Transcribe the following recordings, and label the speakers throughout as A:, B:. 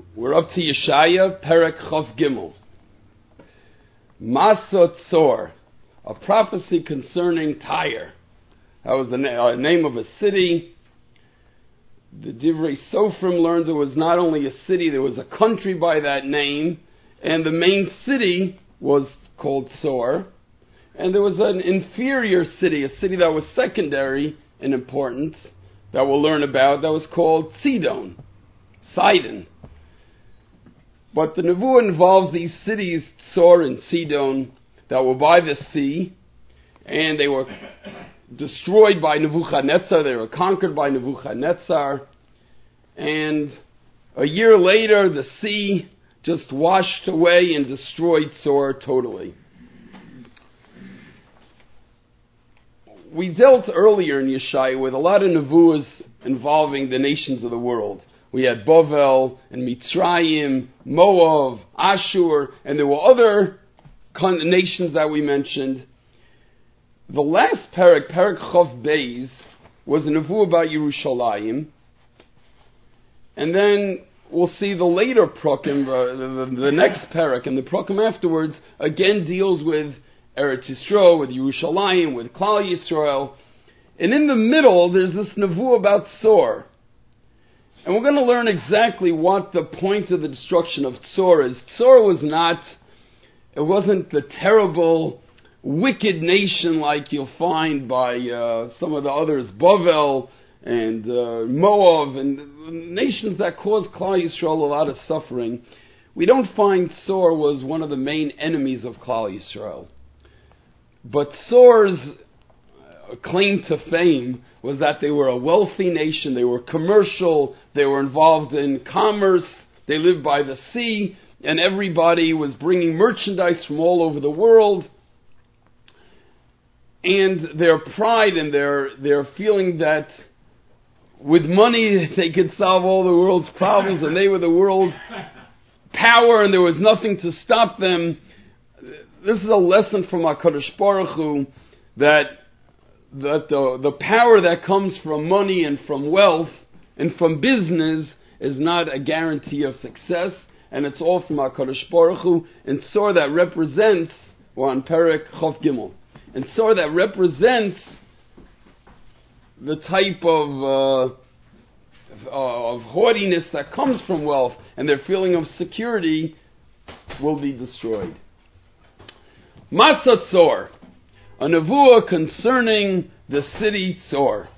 A: We're up to Yeshaya, Perek Chav Gimel. Masa Tzor, a prophecy concerning Tyre. That was the name of a city. The Divrei Sofrim learns it was not only a city, there was a country by that name, and the main city was called Tzor. And there was an inferior city, a city that was secondary in importance, that we'll learn about, that was called Sidon. But the Nevuah involves these cities, Tzor and Sidon, that were by the sea, and they were destroyed by Nebuchadnezzar, they were conquered by Nebuchadnezzar, and a year later the sea just washed away and destroyed Tzor totally. We dealt earlier in Yeshaya with a lot of Nevuahs involving the nations of the world. We had Bavel and Mitzrayim, Moab, Ashur, and there were other nations that we mentioned. The last Perek Chav Beis, was a Nevuah about Yerushalayim. And then we'll see the later Prokim, the next Perek, and the Prokim afterwards, again deals with Eretz Yisrael, with Yerushalayim, with Klal Yisrael. And in the middle, there's this Nevuah about Tzor. And we're going to learn exactly what the point of the destruction of Tzor is. Tzor wasn't the terrible, wicked nation like you'll find by some of the others, Bavel and Moab, and nations that caused Klal Yisrael a lot of suffering. We don't find Tzor was one of the main enemies of Klal Yisrael. But Tzor's claim to fame was that they were a wealthy nation, they were commercial, they were involved in commerce, they lived by the sea, and everybody was bringing merchandise from all over the world. And their pride and their feeling that with money they could solve all the world's problems and they were the world power and there was nothing to stop them. This is a lesson from HaKadosh Baruch Hu that the power that comes from money and from wealth and from business is not a guarantee of success, and it's all from HaKadosh Baruch Hu. And Tzor that represents, we're on Perek Chav Gimel, and Tzor that represents the type of haughtiness that comes from wealth and their feeling of security will be destroyed. Masa Tzor, a Nevuah concerning the city Tzor,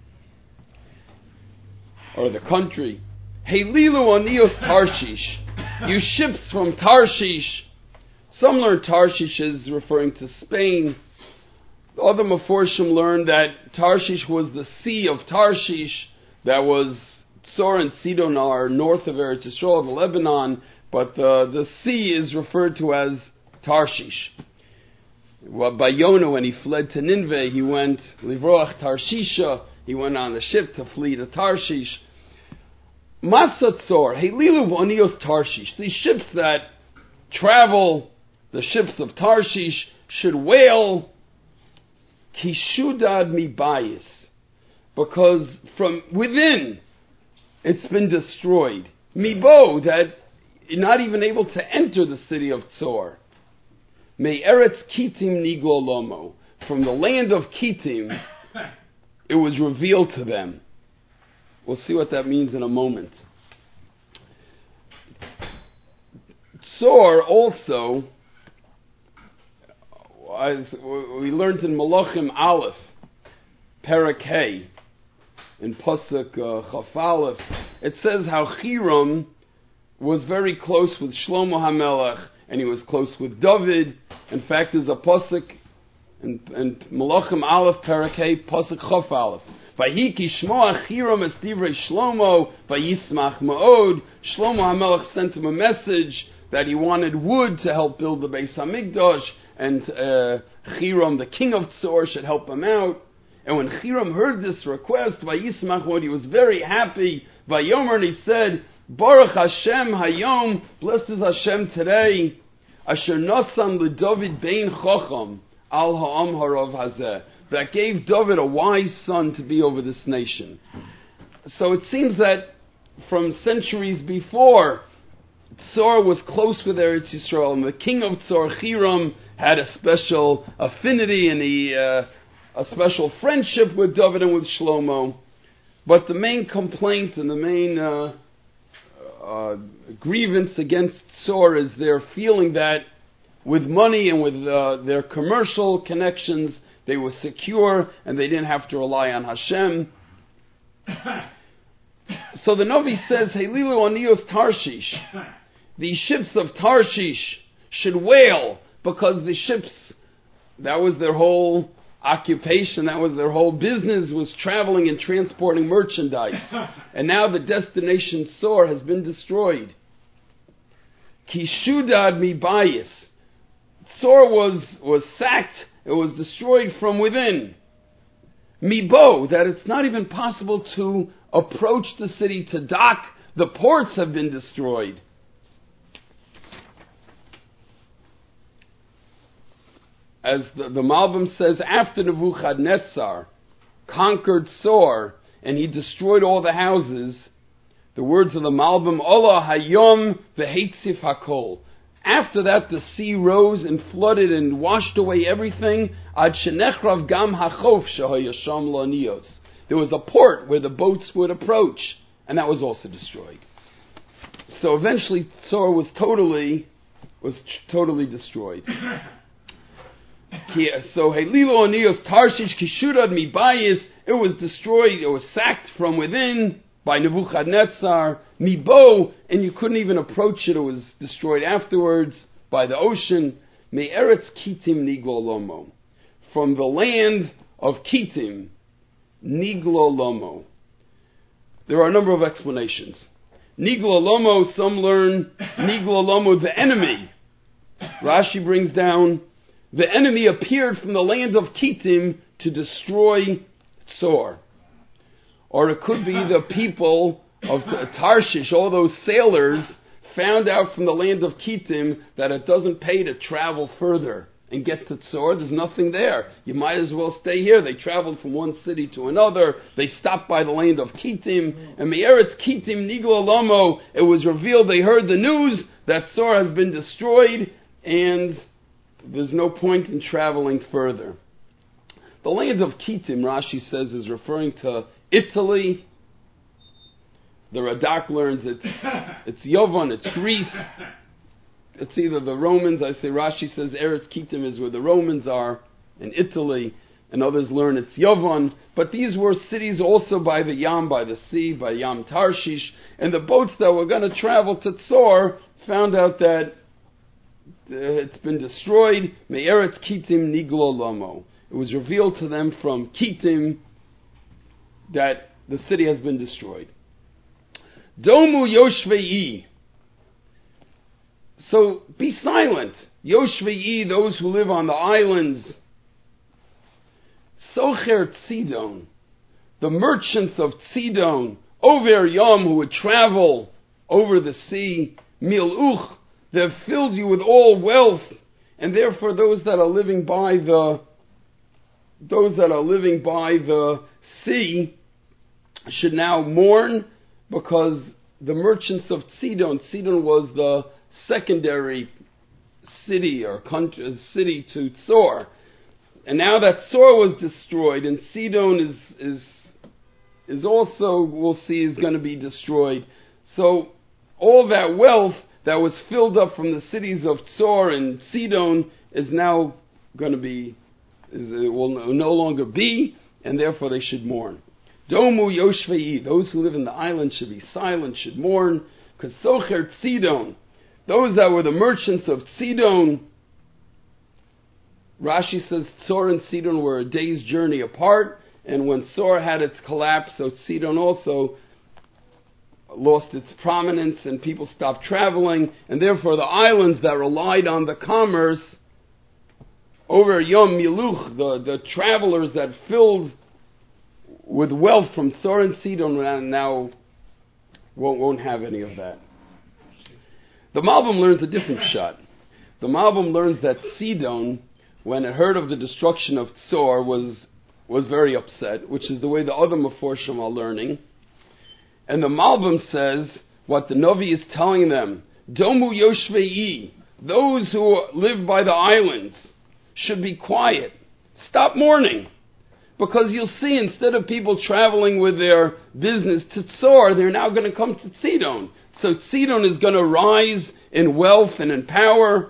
A: or the country. Heililu onios Tarshish, you ships from Tarshish. Some learn Tarshish is referring to Spain. The other Meforshim learned that Tarshish was the sea of Tarshish, that was Tzor and Sidon are north of Eretz Yisrael, the Lebanon, but the sea is referred to as Tarshish. Well, by Yonah, when he fled to Nineveh, he went Livroach Tarshisha. He went on the ship to flee to Tarshish. Masa Tzor, Heililu v'onios Tarshish. These ships that travel, the ships of Tarshish, should wail Kishudad mibayis, because from within it's been destroyed. Mibo, that you're not even able to enter the city of Tzor. Me Eretz Kitim Niglo Lomo. From the land of Kitim, it was revealed to them. We'll see what that means in a moment. Tzor also, as we learned in Malachim Aleph, Perek Hey, in Pasuk Chaf Aleph, it says how Hiram was very close with Shlomo HaMelech, and he was close with David. In fact, there's a pasuk in Malachim Aleph Perek Hey, pasuk Chaf Aleph. Vayiki Shmoach Hiram es divrei Shlomo vayismach ma'od. Shlomo HaMelech sent him a message that he wanted wood to help build the Beis Hamikdash, and Hiram, the king of Tzor, should help him out. And when Hiram heard this request, vayismach ma'od, he was very happy. Vayomer, and he said, Baruch Hashem Hayom, blessed is Hashem today, Asher Nasam LeDavid Bein Chacham Al Ha'am Harav Hazeh, that gave David a wise son to be over this nation. So it seems that from centuries before, Tzor was close with Eretz Yisrael, and the king of Tzor, Hiram, had a special affinity and a special friendship with David and with Shlomo. But the main complaint and the main grievance against Tzor is their feeling that with money and with their commercial connections, they were secure and they didn't have to rely on Hashem. So the Navi says, Helilu Anios Tarshish, the ships of Tarshish should wail, because the ships, that was their whole occupation, that was their whole business, was traveling and transporting merchandise. And now the destination Tzor has been destroyed. Kishudad mi bayis. Tzor was sacked, it was destroyed from within. Mibo, that it's not even possible to approach the city to dock. The ports have been destroyed. As the Malbim says, after Nebuchadnezzar conquered Tzor and he destroyed all the houses, the words of the Malbim, Ola Hayom v'Heitzif Hakol. After that, the sea rose and flooded and washed away everything. Ad shenechrav gam hachof shehayasham lanios. There was a port where the boats would approach, and that was also destroyed. So eventually, Tzor was totally destroyed. So Helilo Anios Tarshish Kishurad Mibayis, it was destroyed, it was sacked from within by Nebuchadnezzar. Mibo, and you couldn't even approach it, it was destroyed afterwards by the ocean. Me'eretz Kitim Niglo Lomo. From the land of Kitim, Niglo Lomo. There are a number of explanations. Niglo Lomo, some learn Niglo Lomo, the enemy. Rashi brings down, the enemy appeared from the land of Kitim to destroy Tzor. Or it could be the people of Tarshish, all those sailors, found out from the land of Kitim that it doesn't pay to travel further and get to Tzor. There's nothing there. You might as well stay here. They traveled from one city to another. They stopped by the land of Kitim. And Me'eretz Kitim Niglo Lomo, it was revealed, they heard the news that Tzor has been destroyed and there's no point in traveling further. The land of Kitim, Rashi says, is referring to Italy. The Radak learns it's Yovan, it's Greece. It's either the Romans, Rashi says Eretz Kitim is where the Romans are, in Italy, and others learn it's Yovan. But these were cities also by the Yam, by the sea, by Yam Tarshish, and the boats that were going to travel to Tzor found out that it's been destroyed. Me'eretz Kitim Niglo Lomo. It was revealed to them from Kitim that the city has been destroyed. Domu Yoshvei. So be silent. Yoshvei, those who live on the islands. Socher Tzidon, the merchants of Tzidon, Over Yom, who would travel over the sea. Miluch, they've filled you with all wealth, and therefore those that are living by the sea should now mourn, because the merchants of Tzidon was the secondary city or country, city to Tzor. And now that Tzor was destroyed, and Sidon is also, we'll see, is going to be destroyed. So all that wealth that was filled up from the cities of Tzor and Sidon is now going to be, it will no longer be, and therefore they should mourn. Domu Yoshvei, those who live in the island should be silent, should mourn, because Socher Tzidon, those that were the merchants of Sidon. Rashi says Tzor and Sidon were a day's journey apart, and when Tzor had its collapse, so Sidon also lost its prominence and people stopped traveling, and therefore the islands that relied on the commerce, over Yom Miluch, the travelers that filled with wealth from Tzor and Sidon now won't have any of that. The Malbim learns a different shot. The Malbim learns that Sidon, when it heard of the destruction of Tzor, was very upset, which is the way the other Meforshim are learning. And the Malbim says what the Novi is telling them, Domu Yoshvei, those who live by the islands, should be quiet. Stop mourning. Because you'll see, instead of people traveling with their business to Tzor, they're now going to come to Tzidon. So Tzidon is going to rise in wealth and in power.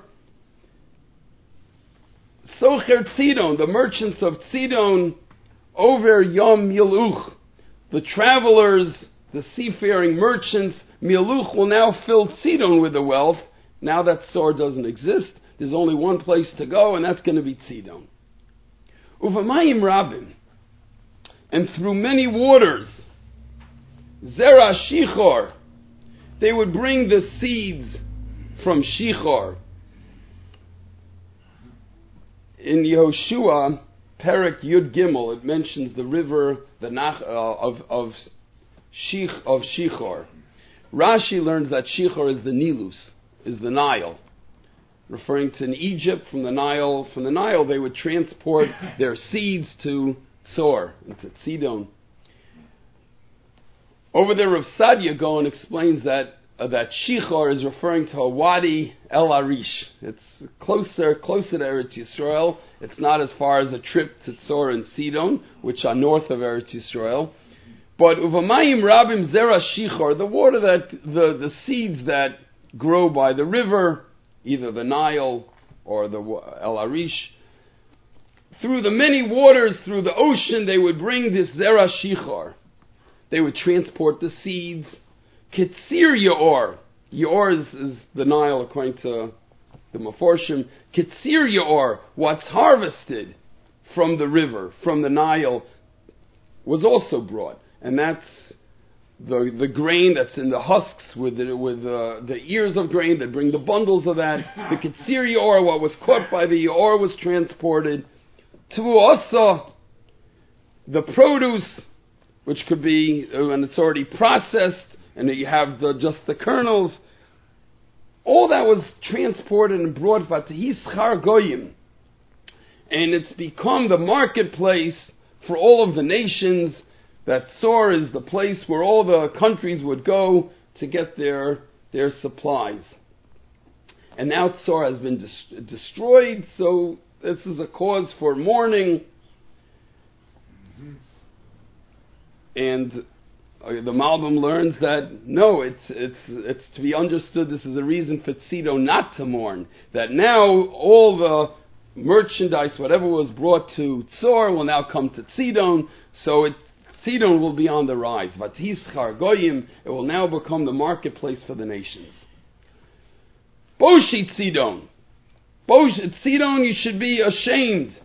A: Socher Tzidon, the merchants of Tzidon, over Yom Miluch, the travelers, the seafaring merchants, Miluch will now fill Tzidon with the wealth. Now that Tzor doesn't exist, there's only one place to go, and that's going to be Tzidon. Uvamayim Rabim, and through many waters, Zera Shichor, they would bring the seeds from Shichor. In Yehoshua, Perek Yud Gimel, it mentions the river of Shichor. Rashi learns that Shichor is the Nilus, is the Nile. Referring to in Egypt, from the Nile they would transport their seeds to Tzor, to Tzidon. Over there, Rav Sadia Gaon explains that Shichor is referring to a Wadi El Arish. It's closer to Eretz Yisrael. It's not as far as a trip to Tzor and Sidon, which are north of Eretz Yisrael. But Uvamayim Rabim Zera Shichor, the water that the seeds that grow by the river, either the Nile or the El Arish, through the many waters, through the ocean, they would bring this Zera Shichor. They would transport the seeds. Ketzir Yaor. Yaor is the Nile, according to the Meforshim. Ketzir Yaor, what's harvested from the river, from the Nile, was also brought. And that's the grain that's in the husks with the ears of grain that bring the bundles of that. The Ketzir Yaor, what was caught by the Yaor, was transported to also the produce, which could be when it's already processed, and you have just the kernels. All that was transported and brought Vatihis Char Goyim, and it's become the marketplace for all of the nations. That Tzor is the place where all the countries would go to get their supplies. And now Tzor has been destroyed, so this is a cause for mourning. And the Malbim learns that no, it's to be understood. This is a reason for Tzidon not to mourn. That now all the merchandise, whatever was brought to Tzor, will now come to Tzidon. So Tzidon will be on the rise. Vatihis Char Goyim, it will now become the marketplace for the nations. Boshi Tzidon. Tzidon, you should be ashamed.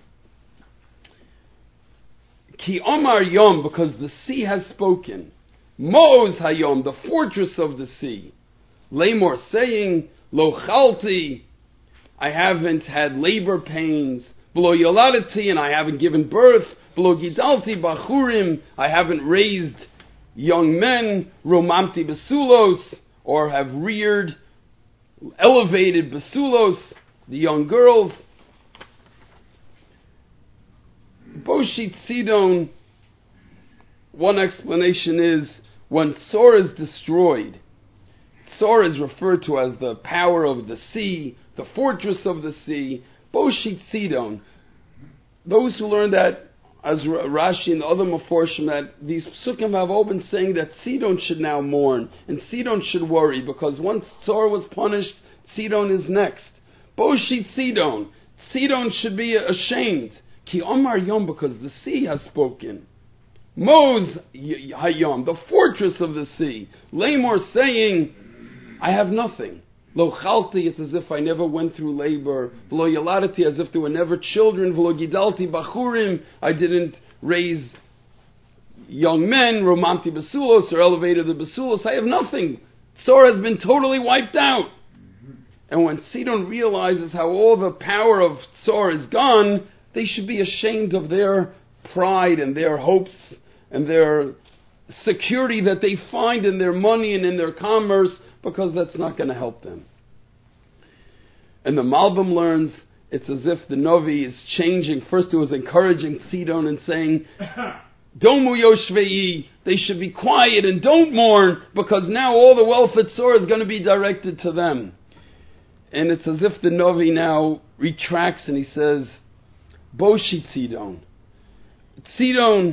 A: Ki Omar Yom, because the sea has spoken. Mo'oz Hayom, the fortress of the sea. Lamor saying, Lo Chalti, I haven't had labor pains. V'lo Yoladati, and I haven't given birth. V'lo Gidalti Bachurim, I haven't raised young men. Romamti Basulos, or have reared, elevated Basulos, the young girls. Boshi Tzidon, one explanation is, when Tzor is destroyed, Tzor is referred to as the power of the sea, the fortress of the sea. Boshi Tzidon, those who learn that, as Rashi and the other Meforshim, that these Psukim have all been saying that Tzidon should now mourn, and Tzidon should worry, because once Tzor was punished, Tzidon is next. Boshi Tzidon, Tzidon should be ashamed. Ki Omar Yom, because the sea has spoken. Moz Hayom, the fortress of the sea. Lamor saying, I have nothing. Lo Chalti, it's as if I never went through labor. V'lo Yaladati, as if there were never children. V'lo Gidalti Bachurim, I didn't raise young men. Romanti Basulos, or elevated the Basulos. I have nothing. Tzor has been totally wiped out. And when Sidon realizes how all the power of Tzor is gone, they should be ashamed of their pride and their hopes and their security that they find in their money and in their commerce, because that's not going to help them. And the Malbim learns it's as if the Novi is changing. First it was encouraging Sidon and saying, Domu yoshvei, they should be quiet and don't mourn, because now all the wealth at Tzor is going to be directed to them. And it's as if the Novi now retracts and he says, Boshi Tzidon. Tzidon,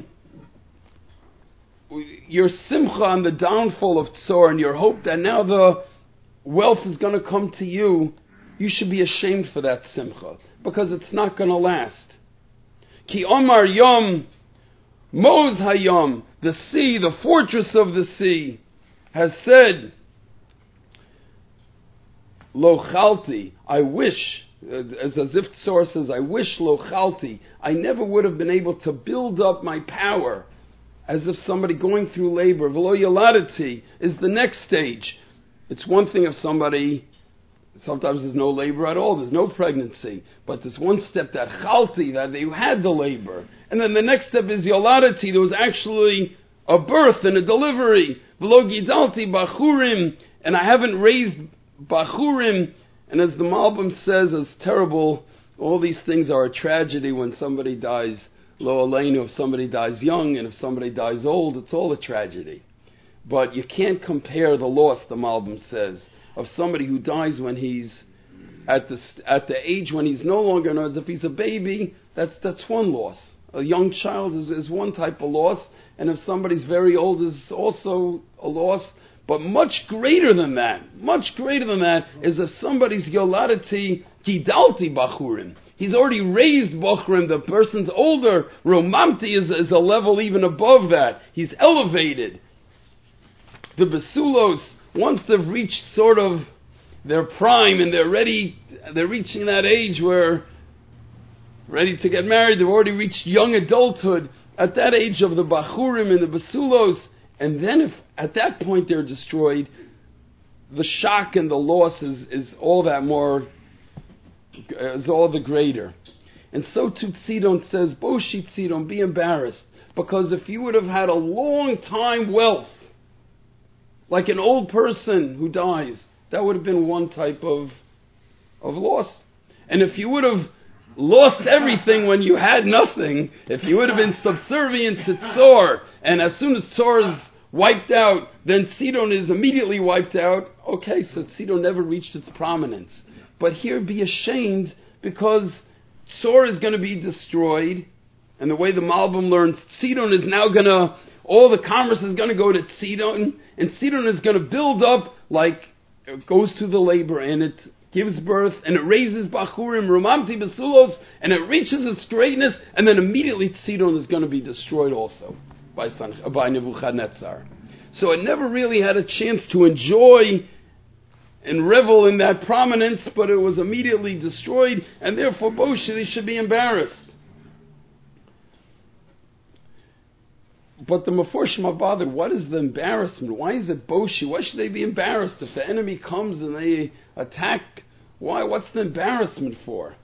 A: your simcha on the downfall of Tzor and your hope that now the wealth is going to come to you, you should be ashamed for that simcha, because it's not going to last. Ki Omar Yom, Moz Hayom, the sea, the fortress of the sea, has said, Lo Chalti, I wish, as if Tzor says, I wish Lo Chalti, I never would have been able to build up my power, as if somebody going through labor. V'lo Yoladati is the next stage. It's one thing if somebody, sometimes there's no labor at all, there's no pregnancy, but there's one step that Chalti, that they had the labor. And then the next step is Yoladati, there was actually a birth and a delivery. V'lo Gidalti Bachurim, and I haven't raised Bachurim. And as the Malbim says, as terrible, all these things are a tragedy when somebody dies, Lo Aleinu, if somebody dies young, and if somebody dies old, it's all a tragedy. But you can't compare the loss, the Malbim says, of somebody who dies when he's at the age when he's no longer knows. If he's a baby, that's one loss. A young child is one type of loss, and if somebody's very old is also a loss. But much greater than that is if somebody's yoladati gidalti bachurim. He's already raised bachurim, the person's older. Romamti is a level even above that. He's elevated. The Basulos, once they've reached sort of their prime and they're reaching that age where ready to get married, they've already reached young adulthood, at that age of the Bachurim and the Basulos, and then if at that point they're destroyed, the shock and the loss is all that more, is all the greater. And so too Tzidon says, Boshi Tzidon, be embarrassed, because if you would have had a long time wealth, like an old person who dies, that would have been one type of loss. And if you would have lost everything when you had nothing, if you would have been subservient to Tzor, and as soon as Tzor is wiped out, then Tzidon is immediately wiped out, okay, so Tzidon never reached its prominence. But here be ashamed, because Tzor is going to be destroyed, and the way the Malbim learns, Tzidon is now going to, all the commerce is going to go to Tzidon, and Tzidon is going to build up like it goes to the labor, and it gives birth, and it raises Bachurim, Romamti Basulos, and it reaches its greatness, and then immediately Tzidon is going to be destroyed also by Nebuchadnezzar. So it never really had a chance to enjoy and revel in that prominence, but it was immediately destroyed, and therefore Boshi should be embarrassed. But the Meforshim are bothered. What is the embarrassment? Why is it Boshi? Why should they be embarrassed? If the enemy comes and they attack, why? What's the embarrassment for?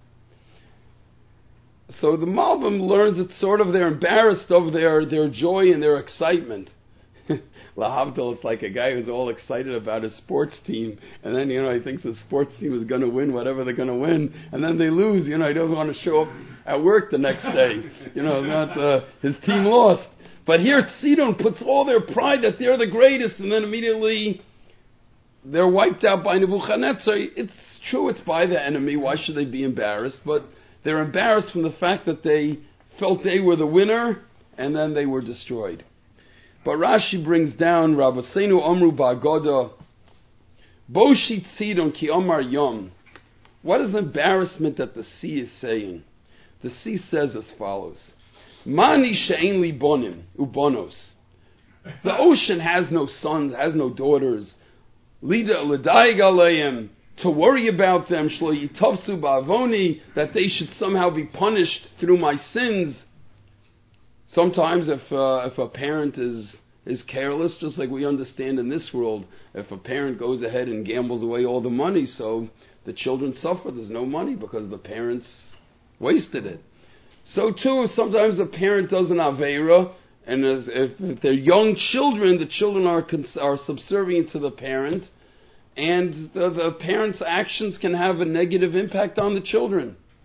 A: So the Malbim learns it's sort of they're embarrassed of their joy and their excitement. Lahavdil, it's like a guy who's all excited about his sports team, and then, he thinks his sports team is going to win whatever they're going to win, and then they lose, he doesn't want to show up at work the next day. His team lost. But here Tzidon puts all their pride that they're the greatest, and then immediately they're wiped out by Nebuchadnezzar. It's true, it's by the enemy. Why should they be embarrassed? But they're embarrassed from the fact that they felt they were the winner, and then they were destroyed. But Rashi brings down, Rabbeinu Amru Ba'agoda, Boshi Tzidon ki Omar Yom. What is the embarrassment that the sea is saying? The sea says as follows. Mani she'en li bonim ubonos. The ocean has no sons, has no daughters. Lida l'daig aleim, to worry about them, shlo yitovsu ba'avoni, that they should somehow be punished through my sins. Sometimes if a parent is careless, just like we understand in this world, if a parent goes ahead and gambles away all the money, so the children suffer. There's no money because the parents wasted it. So too, sometimes the parent does an aveira, and if they're young children, the children are subservient to the parent, and the parent's actions can have a negative impact on the children.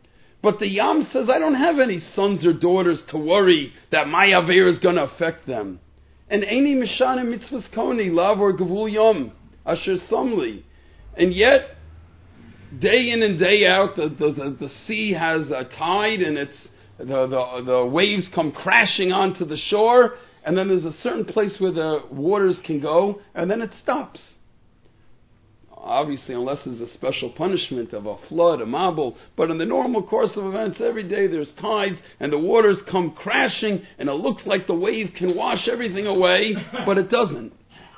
A: But the Yam says, I don't have any sons or daughters to worry that my Aver is going to affect them. And Eini Mishana Mitzvahs Koni, Lav or Gavul Yom, Asher Samli. And yet, day in and day out, the sea has a tide, and the waves come crashing onto the shore, and then there's a certain place where the waters can go, and then it stops. Obviously, unless there's a special punishment of a flood, a mabul, but in the normal course of events, every day there's tides, and the waters come crashing, and it looks like the wave can wash everything away, but it doesn't.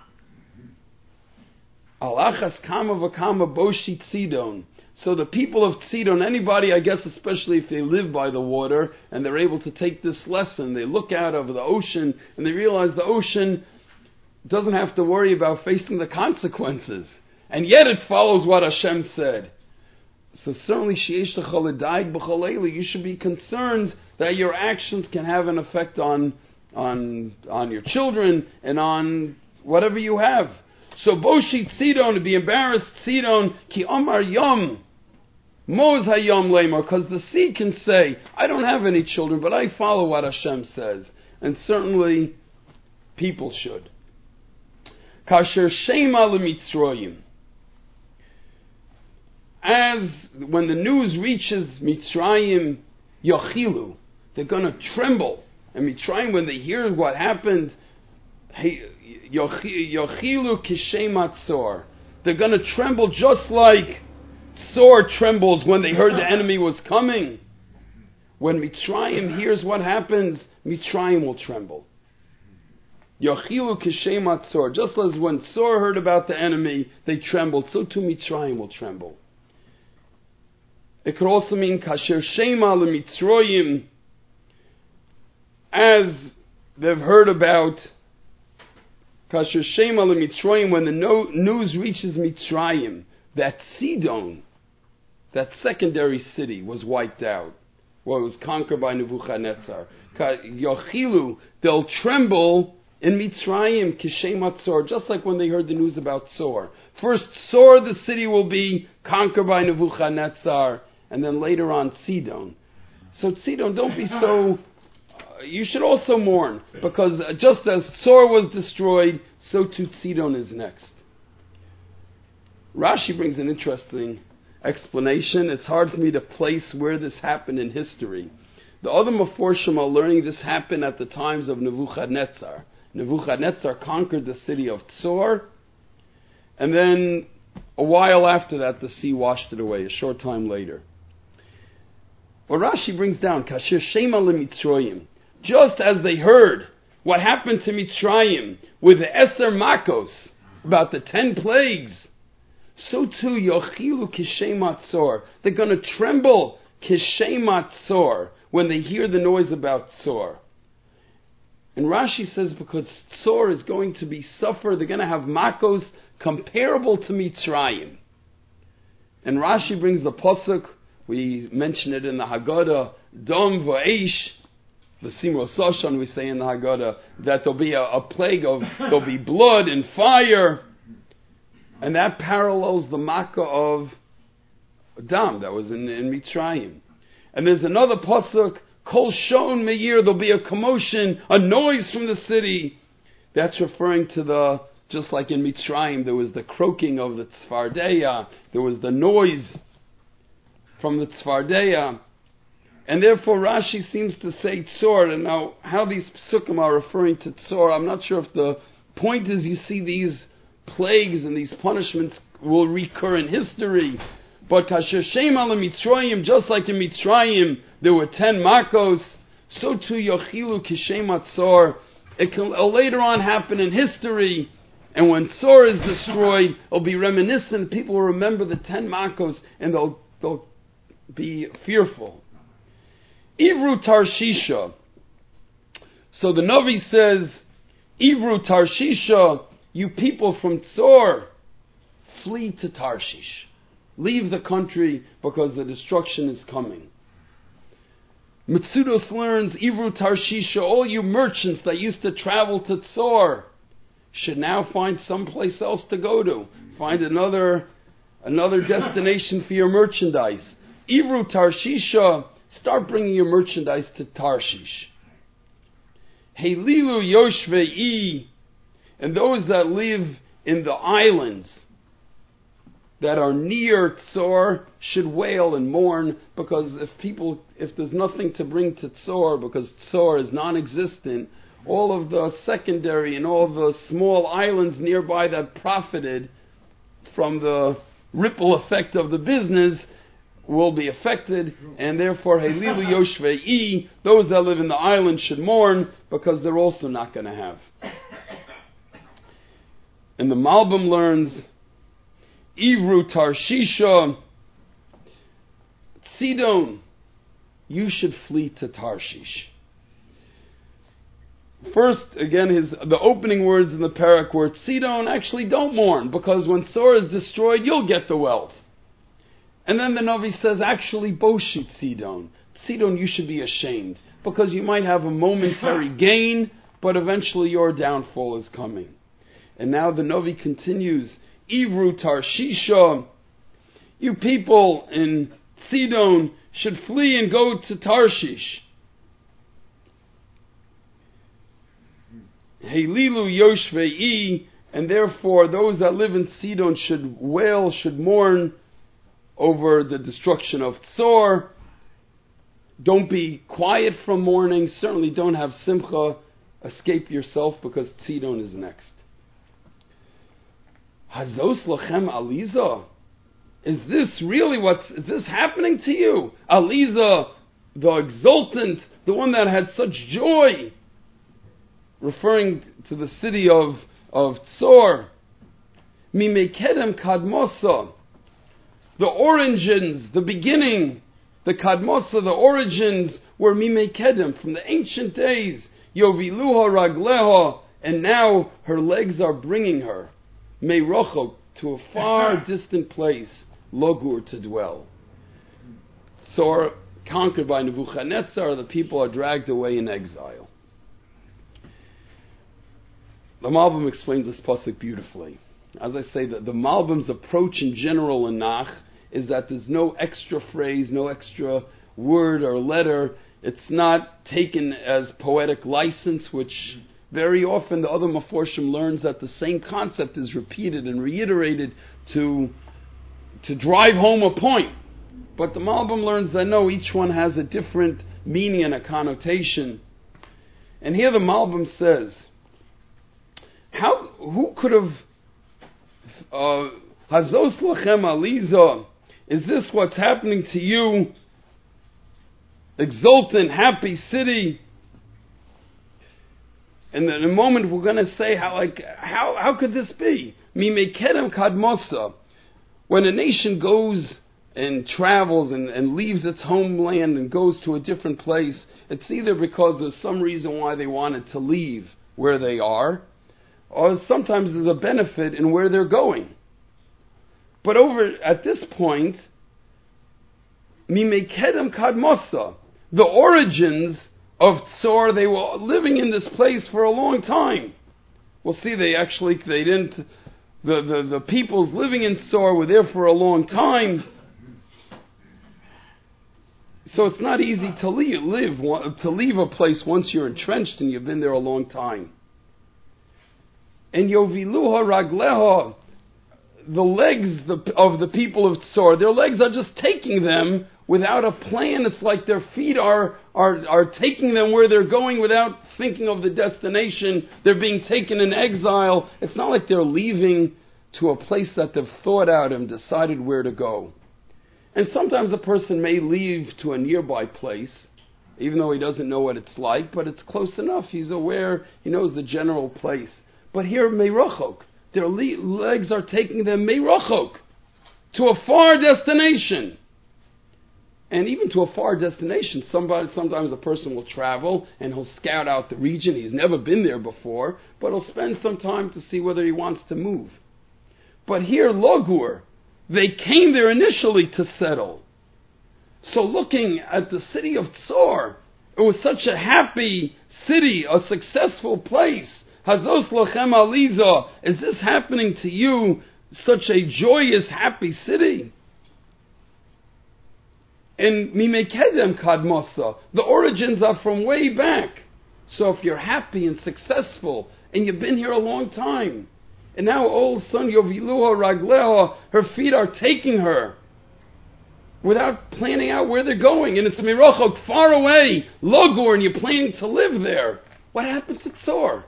A: Alachas kama v'kama boshi tzidon. So the people of Tzidon, anybody, I guess, especially if they live by the water, and they're able to take this lesson, they look out over the ocean, and they realize the ocean doesn't have to worry about facing the consequences. And yet it follows what Hashem said. So certainly, you should be concerned that your actions can have an effect on your children and on whatever you have. So Boshi Tzidon, to be embarrassed, Tzidon, ki Omar Yom, Moz Hayom Lemar, because the sea can say, I don't have any children, but I follow what Hashem says. And certainly, people should. Kasher Shema LeMitzroyim. As when the news reaches Mitzrayim, Yochilu, they're going to tremble. And Mitzrayim, when they hear what happened, Yochilu Kishem Atzor, they're going to tremble just like Tzor trembles when they heard the enemy was coming. When Mitzrayim hears what happens, Mitzrayim will tremble. Yochilu Kishem Atzor, just as when Tzor heard about the enemy, they trembled, so too Mitzrayim will tremble. It could also mean Kasher Shema LeMitzroyim, as they've heard about Kasher Shema LeMitzroyim, when the news reaches Mitzrayim that Sidon, that secondary city, was wiped out, well, it was conquered by Nebuchadnezzar. Yochilu, they'll tremble in Mitzrayim, Kishem Atzor, just like when they heard the news about Tzor. First, Tzor, the city will be conquered by Nebuchadnezzar, and then later on, Sidon. So Sidon, don't be so... you should also mourn, because just as Tzor was destroyed, so too Sidon is next. Rashi brings an interesting explanation. It's hard for me to place where this happened in history. The other Meforshim are learning this happened at the times of Nebuchadnezzar. Nebuchadnezzar conquered the city of Tzor, and then a while after that, the sea washed it away, a short time later. What Rashi brings down, Kasher Shema LeMitzroyim, just as they heard what happened to Mitzrayim with the Eser Makos, about the 10 plagues, so too Yochilu Kishem Atzor. They're going to tremble Kishem Atzor when they hear the noise about Tzor. And Rashi says because Tzor is going to be suffered, they're going to have Makos comparable to Mitzrayim. And Rashi brings the Pasuk, we mention it in the Haggadah, Dom V'Eish, V'Simro Soshan, we say in the Haggadah, that there'll be a plague of, there'll be blood and fire. And that parallels the Makkah of Dam that was in Mitzrayim. And there's another Pasuk, Kol Shon Meir, there'll be a commotion, a noise from the city. That's referring to the, just like in Mitzrayim, there was the croaking of the Tzfardeya, there was the noise from the Tzfardeya. And therefore Rashi seems to say Tzor. And now how these Psukim are referring to Tzor, I'm not sure if the point is you see these plagues and these punishments will recur in history. But Kasher Shema LeMitzroyim, just like in Mitzrayim, there were 10 Makos, so too Yochilu Kishem Atzor. It can later on happen in history, and when Tzor is destroyed, it'll be reminiscent. People will remember the 10 Makos, and they'll be fearful. Ivru Tarshisha. So the Navi says, Ivru Tarshisha, you people from Tzor, flee to Tarshish. Leave the country because the destruction is coming. Mitzudos learns, Ivru Tarshisha, all you merchants that used to travel to Tzor should now find someplace else to go to. Find another destination for your merchandise. Ivru Tarshisha, start bringing your merchandise to Tarshish. Helilu Yoshvei, and those that live in the islands that are near Tzor should wail and mourn, because if there's nothing to bring to Tzor, because Tzor is non-existent, all of the secondary and all the small islands nearby that profited from the ripple effect of the business will be affected, and therefore Helilu Yoshvei, those that live in the island should mourn, because they're also not going to have. And the Malbim learns, Ivru Tarshisha, Tzidon, you should flee to Tarshish. First, again, the opening words in the parak were, Tzidon, actually don't mourn, because when Tzor is destroyed, you'll get the wealth. And then the Navi says, actually, Boshi Tzidon. Tzidon, you should be ashamed, because you might have a momentary gain, but eventually your downfall is coming. And now the Navi continues, Ivru Tarshisha, you people in Tzidon should flee and go to Tarshish. Helilu Yoshvei, and therefore those that live in Tzidon should wail, should mourn over the destruction of Tzor. Don't be quiet from mourning. Certainly don't have simcha. Escape yourself, because Tzidon is next. Hazos lachem Aliza. Is this really is this happening to you? Aliza, the exultant, the one that had such joy, referring to the city of Tzor. Mimekedem Kadmosa, the origins, the beginning, the Kadmosa, the origins were Mimekedem, from the ancient days. Yoviluha Ragleha, and now her legs are bringing her Meirochok, to a far distant place, Logur, to dwell. Tzor, conquered by Nebuchadnezzar, the people are dragged away in exile. The Malbim explains this pasuk beautifully. As I say, the Malbim's approach in general in Nach is that there's no extra phrase, no extra word or letter. It's not taken as poetic license, which very often the other Meforshim learns that the same concept is repeated and reiterated to drive home a point. But the Malbim learns that no, each one has a different meaning and a connotation. And here the Malbim says, who could have Hazos lachem Aliza, is this what's happening to you, exultant, happy city? And in a moment we're going to say how could this be? Mimekedem Kadmosa. When a nation goes and travels and leaves its homeland and goes to a different place, it's either because there's some reason why they wanted to leave where they are, or sometimes there's a benefit in where they're going. But over at this point, Mimekedem Kadmosa, the origins of Tzor, they were living in this place for a long time. We'll see the peoples living in Tzor were there for a long time. So it's not easy to leave a place once you're entrenched and you've been there a long time. And Yoviluha Ragleha, the legs of the people of Tzor, their legs are just taking them without a plan. It's like their feet are taking them where they're going without thinking of the destination. They're being taken in exile. It's not like they're leaving to a place that they've thought out and decided where to go. And sometimes a person may leave to a nearby place, even though he doesn't know what it's like, but it's close enough. He's aware, he knows the general place. But here, Meirochok, their legs are taking them Meirochok, to a far destination. And even to a far destination, sometimes a person will travel and he'll scout out the region. He's never been there before, but he'll spend some time to see whether he wants to move. But here, Logur, they came there initially to settle. So looking at the city of Tzor, it was such a happy city, a successful place. Hazos lachem Aliza, is this happening to you, such a joyous, happy city? And Mimekedem Kadmosa, the origins are from way back. So if you're happy and successful, and you've been here a long time, and now all of a sudden Yoviluha Ragleha, her feet are taking her, without planning out where they're going, and it's Mirachok, far away, Logor, and you're planning to live there. What happens to Tzor?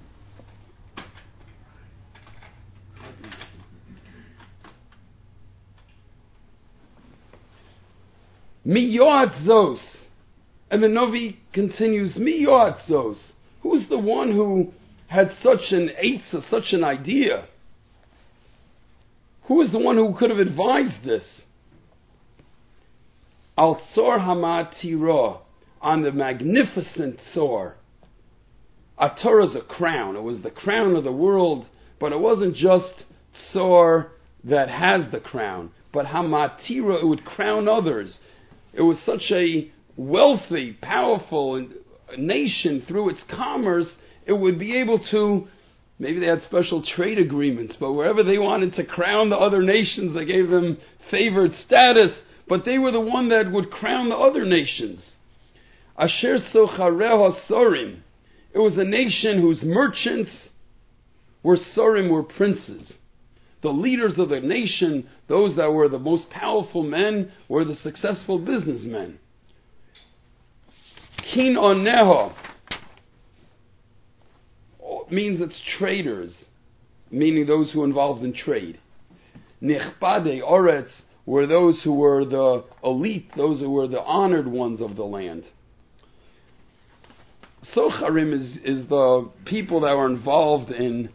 A: Mi Yoatzos. And the Novi continues, Mi Yoatzos. Who's the one who had such an eitzah, such an idea? Who is the one who could have advised this? Al Tzor Hamatira, on the magnificent Tzor. A Torah is a crown. It was the crown of the world, but it wasn't just Tzor that has the crown, but Hamatira, it would crown others. It was such a wealthy, powerful nation through its commerce, it would be able to, maybe they had special trade agreements, but wherever they wanted to crown the other nations, they gave them favored status, but they were the one that would crown the other nations. Asher Sochareha Sorim. It was a nation whose merchants were Sorim, were princes. The leaders of the nation, those that were the most powerful men, were the successful businessmen. Kin Oneha means it's traders, meaning those who are involved in trade. Nichbade Oretz were those who were the elite, those who were the honored ones of the land. Socharim is the people that were involved in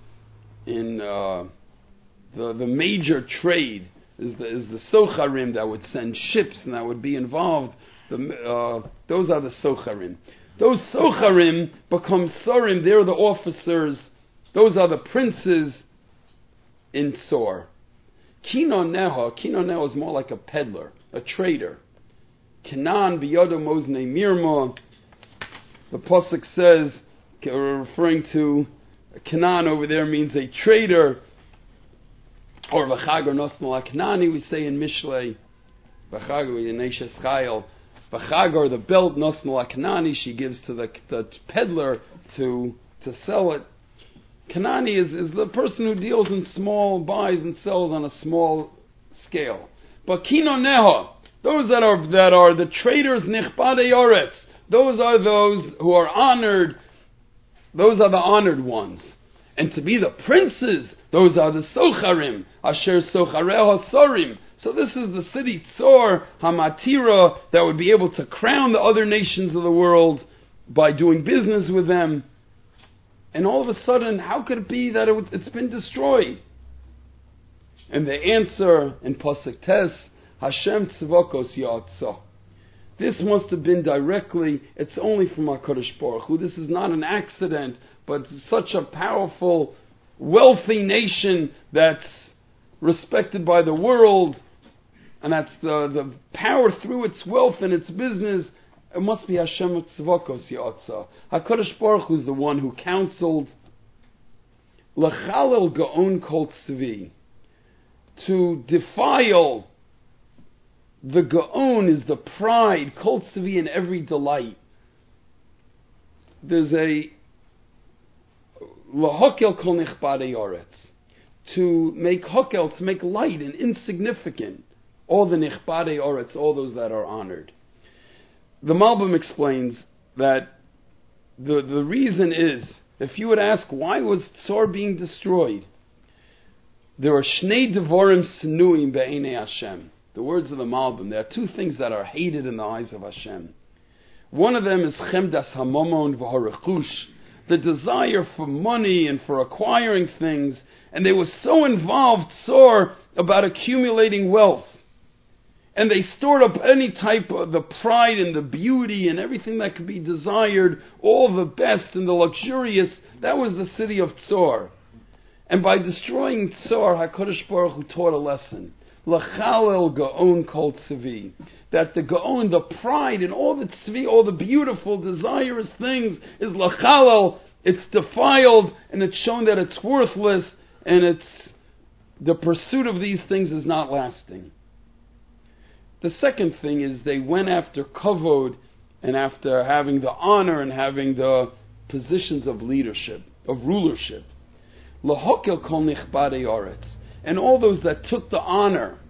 A: the major trade. Is the Socharim that would send ships and that would be involved. Those are the Socharim. Those Socharim become Sorim. They're the officers. Those are the princes in Tzor. Kinoneha is more like a peddler, a trader. Kenan biyodo mozne mirma. The pasuk says, referring to Kenan over there means a trader. Or v'chagar nosnal aknani, we say in Mishlei. V'chagar yeneshes chayil. V'chagar, the belt nosnal aknani, she gives to the peddler to sell it. Kanani is the person who deals in small, buys and sells on a small scale. But kinoneha, those that are the traders, nichbadei oretz, those are those who are honored. Those are the honored ones. And to be the princes, those are the Socharim, Asher Sochareha Sorim. So this is the city Tzor Hamatira that would be able to crown the other nations of the world by doing business with them. And all of a sudden, how could it be that it's been destroyed? And the answer in Pasuk Tes, Hashem Tzvokos Ya'atzah. This must have been directly, it's only from HaKadosh Baruch Hu. This is not an accident, but such a powerful, wealthy nation that's respected by the world, and that's the power through its wealth and its business. It must be Hashem Tzvokos Ya'atzah. HaKadosh Baruch Hu is the one who counseled L'chalel Gaon Kol Tzvi, to defile. The Gaon is the pride, Kol Tzvi, in every delight. There's a L'hokel Kol Nichbadei Oretz, to make hokel, to make light and insignificant all the Nichbadei Oretz, all those that are honored. The Malbim explains that the reason is, if you would ask, why was Tzor being destroyed? There are Shnei Devorim Sinuim Be'enei Hashem. The words of the Malbim, there are two things that are hated in the eyes of Hashem. One of them is Chemdas Hamomon V'Harechush, the desire for money and for acquiring things, and they were so involved, Tzor, about accumulating wealth. And they stored up any type of the pride and the beauty and everything that could be desired, all the best and the luxurious. That was the city of Tzor. And by destroying Tzor, HaKadosh Baruch Hu taught a lesson. L'chalel Gaon Kol Tzvi. That the Gaon, the pride and all the Tzvi, all the beautiful, desirous things, is L'chalel. It's defiled and it's shown that it's worthless, and the pursuit of these things is not lasting. The second thing is they went after kavod and after having the honor and having the positions of leadership, of rulership. Lahokel kol nichbadei oretz. And all those that took the honor,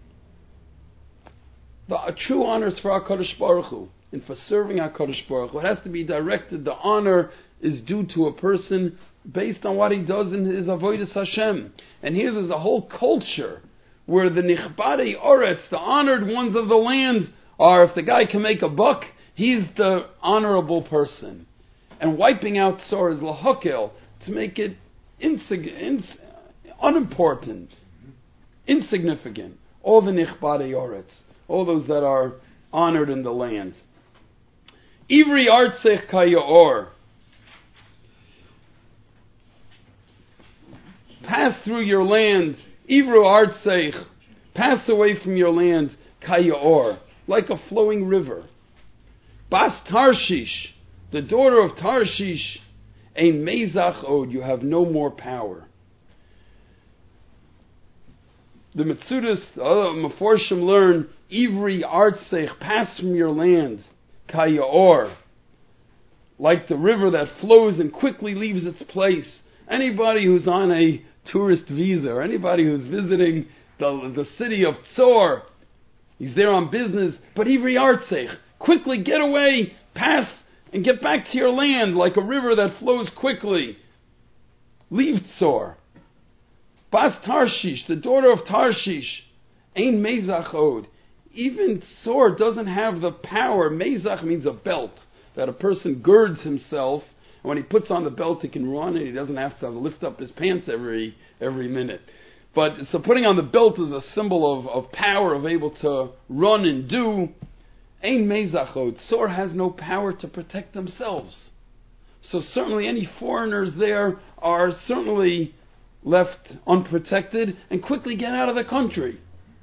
A: the true honor is for HaKadosh Baruch Hu, and for serving HaKadosh Baruch Hu. It has to be directed. The honor is due to a person based on what he does in his avodas Hashem. And here there's a whole culture where the nichbadei oretz, the honored ones of the land, are, if the guy can make a buck, he's the honorable person. And wiping out Tzor is lahokel, to make it unimportant, insignificant. All the nichbadei oretz, all those that are honored in the land. Ivri artzech kayaor. Pass through your land. Ivru artzech. Pass away from your land. Kayaor. Like a flowing river. Bas Tarshish. The daughter of Tarshish. Ein mezach od. You have no more power. The Metzudas, the other Meforshim learn, Ivri artzech. Pass from your land. Kayaor. Like the river that flows and quickly leaves its place. Anybody who's on a tourist visa, or anybody who's visiting the city of Tzor, he's there on business, but Ivri artzech, quickly get away, pass, and get back to your land like a river that flows quickly. Leave Tzor. Bas Tarshish, the daughter of Tarshish, Ein mezach od. Even Tzor doesn't have the power. Mezach means a belt, that a person girds himself. When he puts on the belt, he can run, and he doesn't have to lift up his pants every minute. But so putting on the belt is a symbol of power, of able to run and do. Ein mezachot. Tzor has no power to protect themselves. So certainly any foreigners there are certainly left unprotected and quickly get out of the country.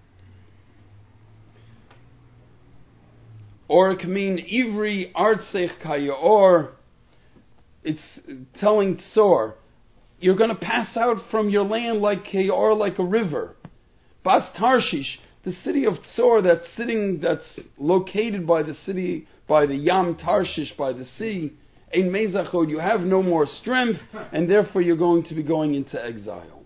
A: Or it can mean Ivri artzech kayaor. It's telling Tzor, you're going to pass out from your land like a river. Bas Tarshish, the city of Tzor that's located by the Yam Tarshish, by the sea, Ein mezachod, you have no more strength, and therefore you're going to be going into exile.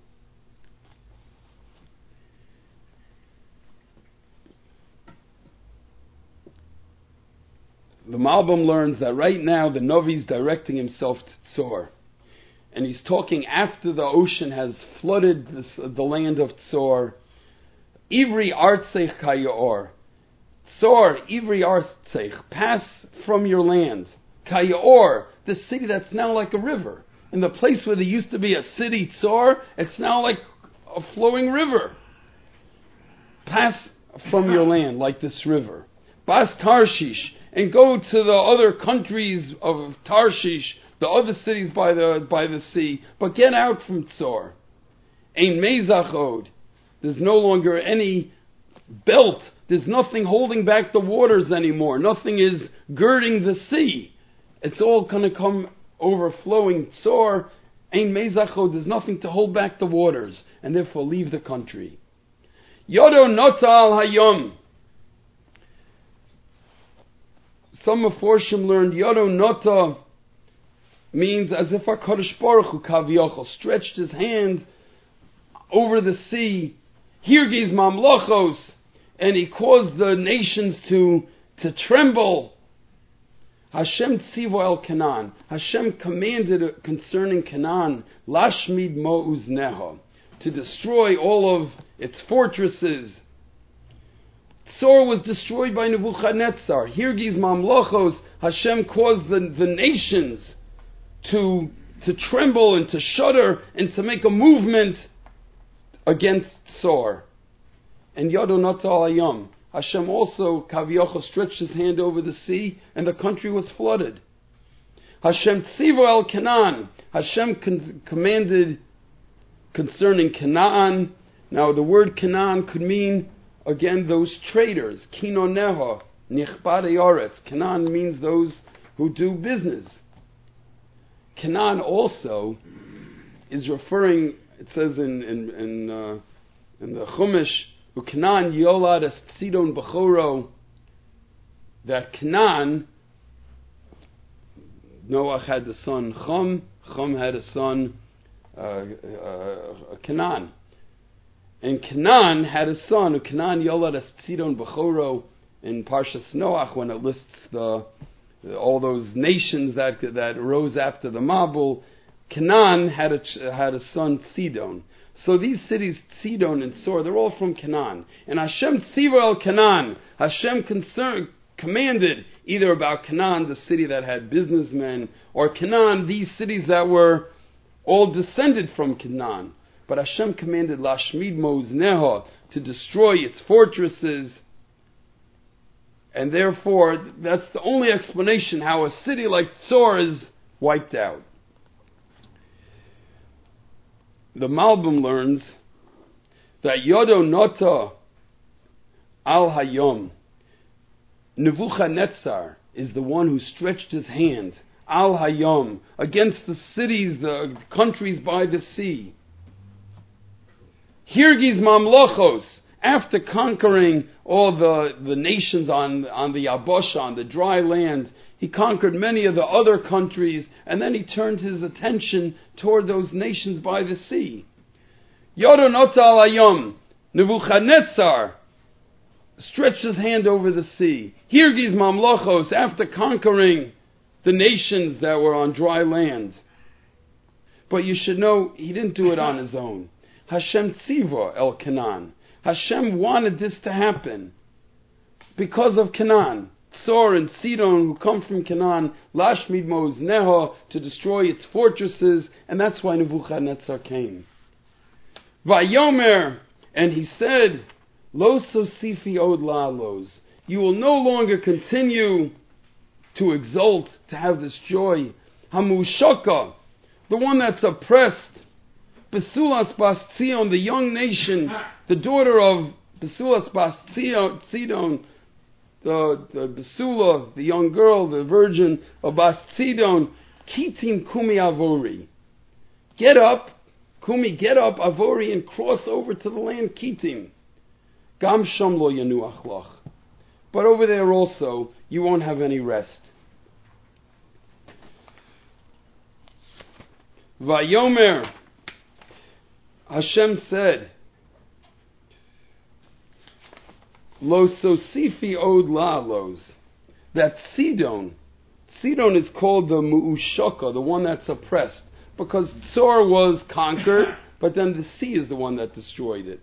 A: The Malbim learns that right now the Navi is directing himself to Tzor. And he's talking after the ocean has flooded the land of Tzor. Ivri artzech kayaor. Tzor, Ivri artzech. Pass from your land. Kayaor, the city that's now like a river. In the place where there used to be a city, Tzor, it's now like a flowing river. Pass from your land like this river. Bas Tarshish. And go to the other countries of Tarshish, the other cities by the sea, but get out from Tzor. Ein mezach od. There's no longer any belt. There's nothing holding back the waters anymore. Nothing is girding the sea. It's all going to come overflowing. Tzor, ein mezach od. There's nothing to hold back the waters, and therefore leave the country. Yodo nota al hayom. Some Meforshim learned Yodo Nota means as if HaKadosh Baruch Hu Kaviyachol stretched his hand over the sea, Hirgiz Mamlochos, and he caused the nations to tremble. Hashem tzivo el Canaan. Hashem commanded concerning Canaan, Lashmid Mo'uzneha, to destroy all of its fortresses. Tzor was destroyed by Nebuchadnezzar. Hirgiz Mamlochos, Hashem caused the nations to tremble and to shudder and to make a movement against Tzor. And Yodo Nota al Hayom, Hashem also, Kaviyachol, stretched his hand over the sea and the country was flooded. Hashem tzivo el Canaan, Hashem commanded concerning Canaan. Now the word Canaan could mean, again, those traders. Kinoneha, nichbadei oretz. Canaan means those who do business. Canaan also is referring, it says in the Chumash, U'Canaan yolad es Sidon b'choro. That Canaan, Noach had the son Chum. Chum had a son Canaan. And Canaan had a son, Canaan Yolad es Sidon Bechoro, in Parshas Noach, when it lists all those nations that arose after the Mabul. Canaan had a son, Sidon. So these cities, Sidon and Sor, they're all from Canaan. And Hashem Tziva el Canaan, Hashem commanded either about Canaan, the city that had businessmen, or Canaan, these cities that were all descended from Canaan. But Hashem commanded Lashmid Mozneha, to destroy its fortresses. And therefore, that's the only explanation how a city like Tzor is wiped out. The Malbim learns that Yodo Nota Al Hayom, Nebuchadnezzar is the one who stretched his hand, Al Hayom, against the cities, the countries by the sea. Hirgiz Mamlochos, after conquering all the nations on the Yabosha, on the dry land, he conquered many of the other countries, and then he turned his attention toward those nations by the sea. Yodonot al Hayom, Nebuchadnezzar stretched his hand over the sea. Hirgiz Mamlochos, after conquering the nations that were on dry land. But you should know, he didn't do it on his own. Hashem Tziva el Canaan. Hashem wanted this to happen because of Canaan. Tzor and Sidon, who come from Canaan, Lashmid Mozneha, to destroy its fortresses, and that's why Nebuchadnezzar came. Vayomer, and he said, Lo sosifi od lalos, you will no longer continue to exult, to have this joy. Hamushaka, the one that's oppressed. Besulas Bas Tzion, the young nation, the daughter of Besulas Bas Sidon, the Besula, the young girl, the virgin of Bas Sidon, Kitim Kumi Avori. Get up, Kumi, get up, Avori, and cross over to the land Kitim. Gam Sham Lo Yanuach Lach. But over there also, you won't have any rest. Vayomer, Hashem said, Lo sosifi od lalos, that Sidon is called the Mu'ushaka, the one that's oppressed, because Tzor was conquered, but then the sea is the one that destroyed it.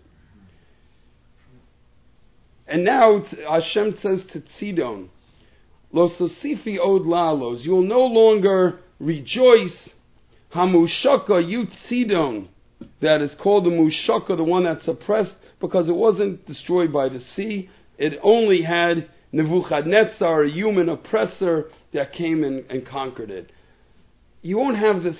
A: And now Hashem says to Sidon, Lo sosifi od lalos, you will no longer rejoice, Hamushaka, you Sidon, that is called the Mushaka, the one that's oppressed, because it wasn't destroyed by the sea. It only had Nebuchadnezzar, a human oppressor, that came and conquered it. You won't have this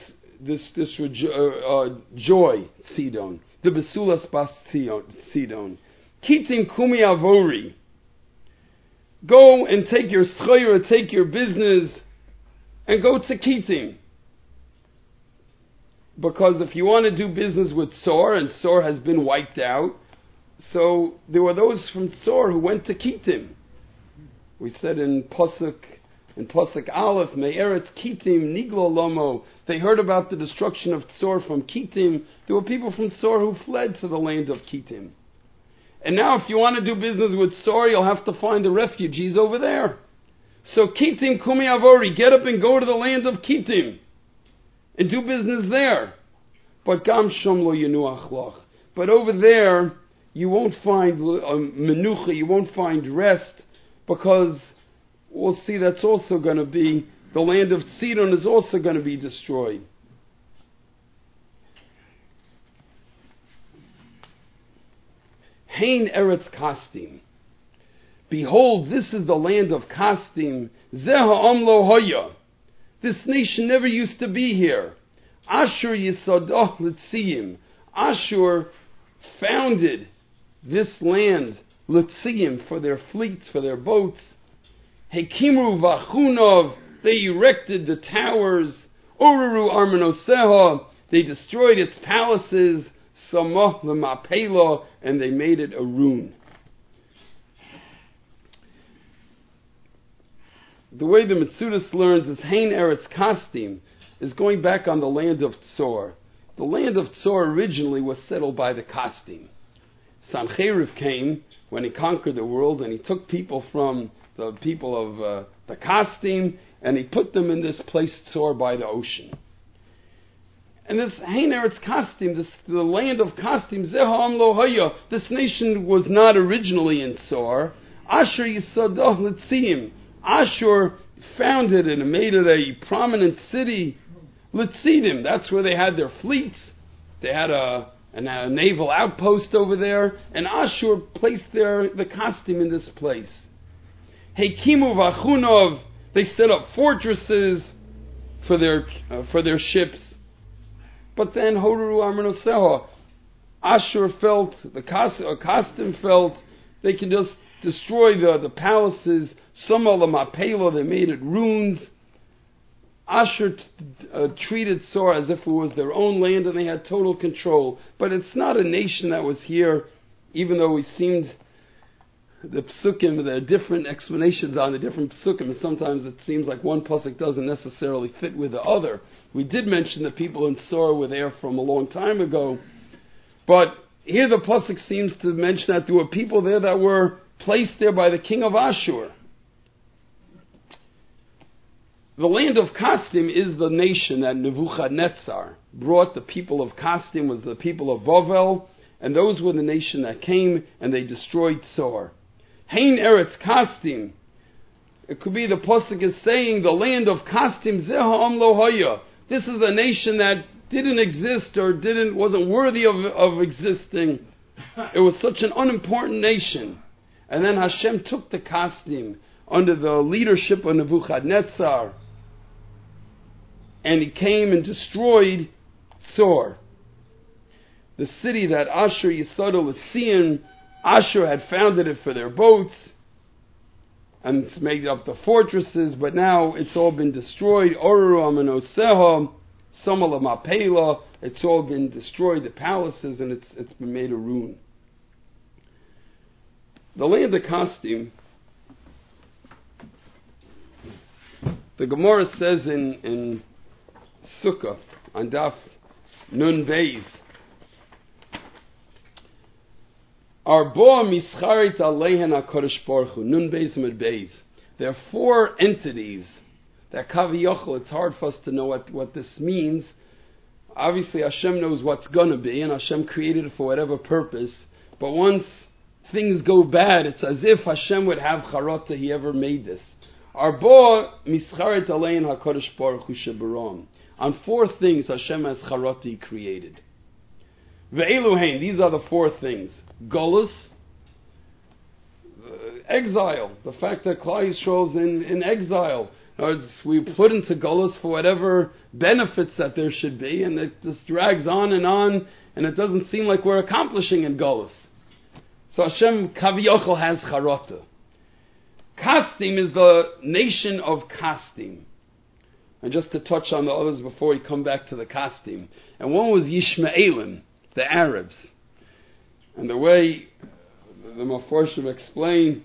A: joy, Sidon. The Besulas Bas Sidon. Kitim Kumi Avori. Go and take your schayra, take your business, and go to Kitim. Because if you want to do business with Tzor, and Tzor has been wiped out, so there were those from Tzor who went to Kitim. We said in Pasuk Aleph, Me'eretz Kitim Niglo Lomo. They heard about the destruction of Tzor from Kitim. There were people from Tzor who fled to the land of Kitim. And now if you want to do business with Tzor, you'll have to find the refugees over there. So Kitim Kumi Avori, get up and go to the land of Kitim and do business there. But Gam Shom Lo Yanuach Lach. But over there, you won't find menucha, you won't find rest, because we'll see that's also going to be, the land of Sidon is also going to be destroyed. Hein Eretz Kasdim. Behold, this is the land of Kasdim. Zeha Amlo Hoya. This nation never used to be here. Ashur Yisadah Litziyim. Ashur founded this land, Litziyim, for their fleets, for their boats. Hekimru Vachunov. They erected the towers. Oruru Armanoseha. They destroyed its palaces. Samah Lemapela, and they made it a rune. The way the Metzudas learns is Hein Eretz Kasdim is going back on the land of Tzor. The land of Tzor originally was settled by the Kasdim. Sancheriv came when he conquered the world, and he took people from the people of the Kasdim, and he put them in this place Tzor by the ocean. And this Hein Eretz Kasdim, the land of Kasdim, Zeham Lo Haya, this nation was not originally in Tzor. Asher Yisadah Litziim. Ashur founded it and made it a prominent city. Litzidim, that's where they had their fleets. They had a naval outpost over there, and Ashur placed the Kasdim in this place. Hekimu v'achunov, they set up fortresses for their ships. But then Horuru Amranoseha, Ashur felt, the Kasdim felt, they can just destroy the palaces. Some of them Mapela, they made it ruins. Ashur treated Tzor as if it was their own land and they had total control. But it's not a nation that was here, even though we seemed, the psukim, there are different explanations on the different psukim, and sometimes it seems like one pasuk doesn't necessarily fit with the other. We did mention that people in Tzor were there from a long time ago, but here the pasuk seems to mention that there were people there that were placed there by the king of Ashur. The land of Kasdim is the nation that Nebuchadnezzar brought. The people of Kasdim was the people of Bavel, and those were the nation that came and they destroyed Tzor. Hein Eretz Kasdim. It could be the pasuk is saying the land of Kasdim Zeham Lo Haya. This is a nation that didn't exist or wasn't worthy of existing. It was such an unimportant nation. And then Hashem took the Kasdim under the leadership of Nebuchadnezzar, and he came and destroyed Tzor. The city that Ashur Yisodel Litzion, Ashur had founded it for their boats, and it's made up the fortresses, but now it's all been destroyed. Oruru Amanoseha, Samala Mapela, it's all been destroyed, the palaces, and it's been made a ruin. The land of Kasdim, the Gemara says in Sukkah, on Daf Nun Beis, Arboa mischarit alehen HaKadosh Baruch Hu, Nun Beis Mid Beis. There are four entities that Kaviyachol, it's hard for us to know what this means. Obviously Hashem knows what's going to be, and Hashem created it for whatever purpose, but once things go bad, it's as if Hashem would have charata, he ever made this. Arboa mischarit alehen HaKadosh Baruch Hu shebaram. On four things Hashem has charati created. Ve'eluhein, these are the four things. Golus, exile, the fact that Klal Yisrael is in exile. In other words, we put into Golus for whatever benefits that there should be, and it just drags on, and it doesn't seem like we're accomplishing in Golus. So Hashem Kaviyachol has charata. Kasdim is the nation of Kasdim. And just to touch on the others before we come back to the Kasdim. And one was Yishmaelim, the Arabs. And the way the Mefarshim explain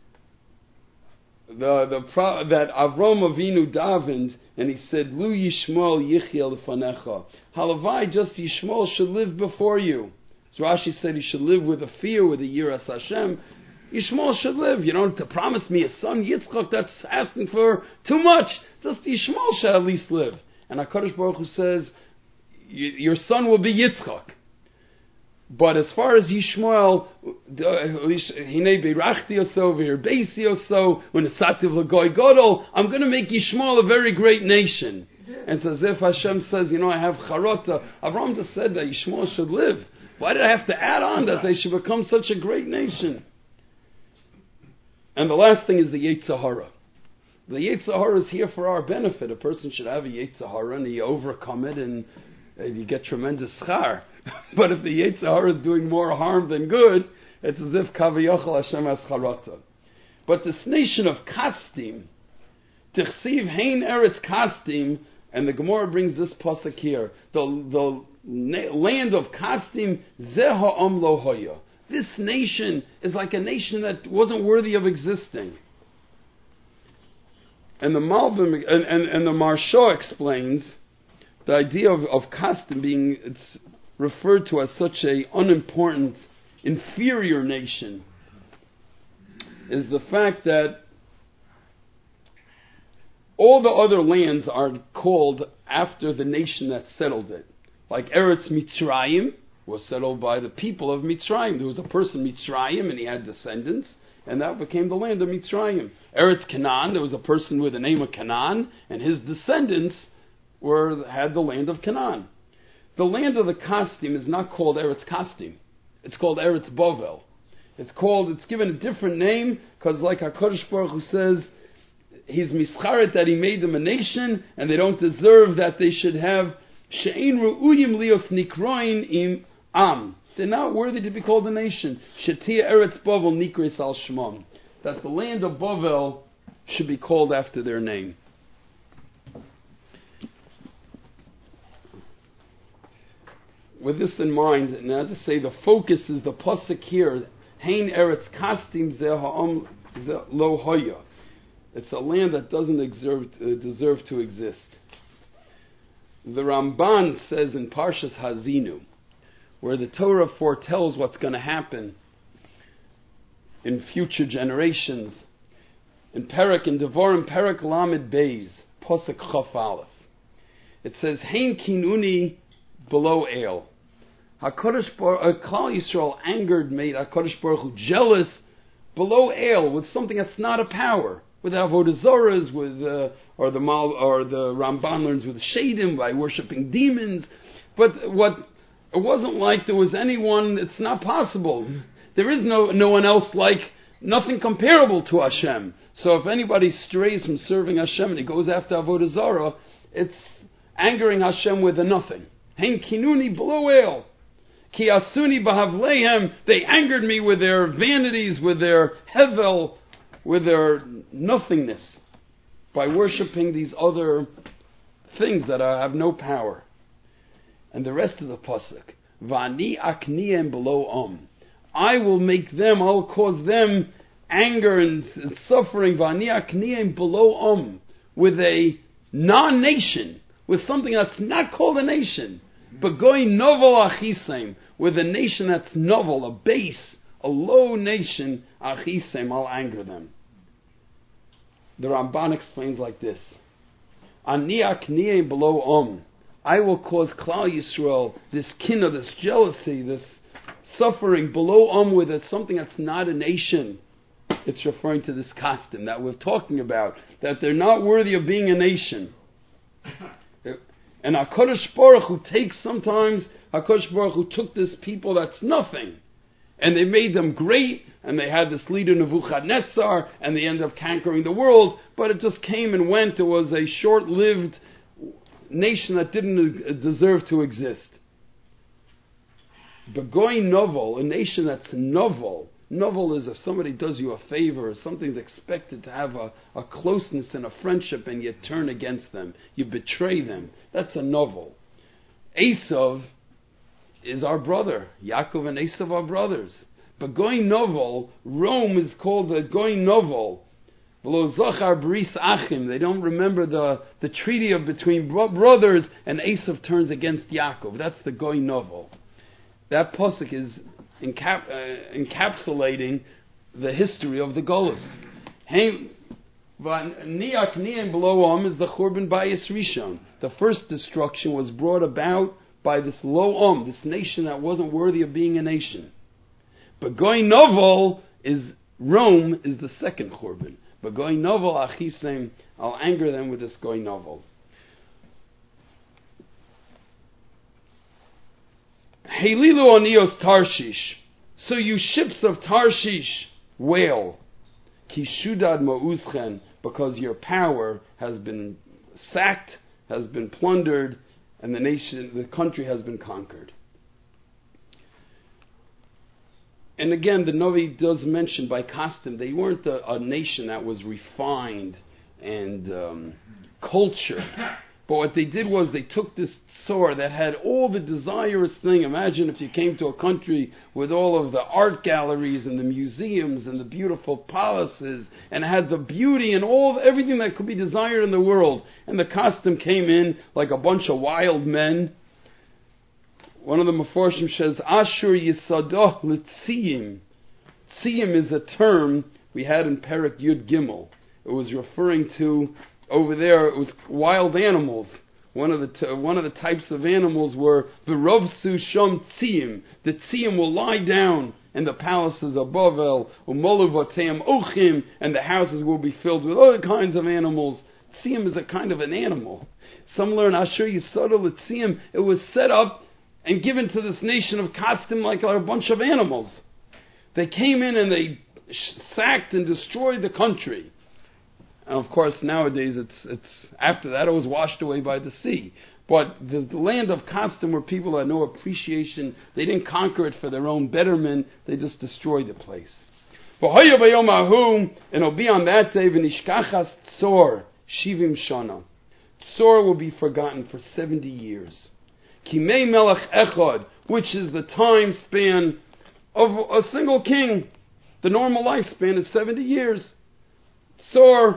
A: that Avram Avinu davened, and he said, Lu Yishmael Yichya Lefanecha. Halavai, just Yishmael should live before you. So Rashi said he should live with a fear, with a yiras Hashem. Yishmael should live. You know, to promise me a son, Yitzchak, that's asking for too much. Just Yishmael should at least live. And HaKadosh Baruch Hu says, your son will be Yitzchak. But as far as Yishmael, Hinei Beirachti Oso, V'Hirbeisi Oso, V'Nesativ L'Goy Godol, I'm going to make Yishmael a very great nation. And it's as if Hashem says, you know, I have charata. Avraham just said that Yishmael should live. Why did I have to add on that they should become such a great nation? And the last thing is the Yetzer Hara. The Yetzer Hara is here for our benefit. A person should have a Yetzer Hara and you overcome it and you get tremendous schar. But if the Yetzer Hara is doing more harm than good, it's as if Kaviyachol Hashem has charata. But this nation of Kasdim, Tichsiv Hein Eretz Kasdim, And the Gemara brings this pasuk here. The land of Kasdim, Zeh ha'am lo hoya. This nation is like a nation that wasn't worthy of existing. And the Malvim and the Maharsha explains the idea of Kasdim being it's referred to as such a unimportant, inferior nation is the fact that all the other lands are called after the nation that settled it. Like Eretz Mitzrayim was settled by the people of Mitzrayim. There was a person Mitzrayim and he had descendants, and that became the land of Mitzrayim. Eretz Canaan, there was a person with the name of Canaan, and his descendants had the land of Canaan. The land of the Kasdim is not called Eretz Kasdim. It's called Eretz Bovel. It's given a different name because, like HaKadosh Baruch Hu says, He's mischaret that He made them a nation, and they don't deserve that they should have she'ein ru'uyim lios nikroin im am. They're not worthy to be called a nation. Shetia Eretz Bovel nikris al shmam. That the land of Bovel should be called after their name. With this in mind, and as I say, the focus is the pasuk here. Hein Eretz Kasdim Zeh ha'am lo hoya. It's a land that doesn't deserve to exist. The Ramban says in Parshas Hazinu, where the Torah foretells what's going to happen in future generations, in Devarim Perek Lamed Beis, Pasuk Chaf Aleph, it says, Hein kinuni below el. HaKadosh Baruch Klal Yisrael made HaKadosh Baruch Hu jealous below el with something that's not a power. With Avodah Zoras, or the Ramban learns with Shadim by worshipping demons. But it wasn't like there was anyone. It's not possible. There is no one else nothing comparable to Hashem. So if anybody strays from serving Hashem and he goes after Avodah Zarah, it's angering Hashem with a nothing. Hein kinuni below el. Ki asuni b'havleihem. They angered me with their vanities, with their hevel, with their nothingness, by worshipping these other things that have no power. And the rest of the pasuk, Vani akniem below I will make them, I'll cause them anger and suffering, Vani akniem below with a non-nation, with something that's not called a nation, but going novel achisem, with a nation that's novel, a base, a low nation, achisem, I'll anger them. The Ramban explains like this: Ani akniyeh below I will cause Klal Yisrael this kinna, this jealousy, this suffering below with something that's not a nation. It's referring to this custom that we're talking about, that they're not worthy of being a nation. And HaKadosh Baruch Hu HaKadosh Baruch Hu took this people that's nothing, and they made them great, and they had this leader Nebuchadnezzar, and they ended up conquering the world, but it just came and went. It was a short-lived nation that didn't deserve to exist. But going novel, a nation that's novel is if somebody does you a favor, or something's expected to have a closeness and a friendship, and you turn against them, you betray them. That's a novel. Esav is our brother. Yaakov and Esav are brothers. But going novel, Rome is called the going novel. Below Zachar Bris Achim, they don't remember the treaty between brothers, and Esav turns against Yaakov. That's the going novel. That pasuk is encapsulating the history of the Golus. Niach Niim below is the Churban Bayis Rishon. The first destruction was brought about by this low this nation that wasn't worthy of being a nation. But going novel is Rome is the second Churban. But going novel, Achisem, I'll anger them with this going novel. Helilu onios Tarshish. So you ships of Tarshish, wail. Kishudad ma'uzchen, because your power has been sacked, has been plundered, and the country has been conquered. And again, the Novi does mention by custom, they weren't a nation that was refined and cultured. But what they did was they took this tsor that had all the desirous thing. Imagine if you came to a country with all of the art galleries and the museums and the beautiful palaces and had the beauty and everything that could be desired in the world. And the costume came in like a bunch of wild men. One of the Meforshim says, Ashur Yisadoh L'Tziyim. Tziyim is a term we had in Perek Yud Gimel. It was referring to, over there, it was wild animals. One of the types of animals were V'rovsu Shom Tziyim. The Tziyim will lie down in the palaces of Bavel, Umolu Vateim Ochim, and the houses will be filled with other kinds of animals. Tziyim is a kind of an animal. Some learn Ashur Yisadoh L'Tziyim. It was set up and given to this nation of Kasdim like a bunch of animals. They came in and they sacked and destroyed the country. And of course, nowadays, it's after that, it was washed away by the sea. But the land of Kasdim were people that had no appreciation. They didn't conquer it for their own betterment. They just destroyed the place. And it'll be on that day, V'nishkachas Tzor, Shivim Shana. Tzor will be forgotten for 70 years. Kimei Melech Echad, which is the time span of a single king. The normal lifespan is 70 years. Tzor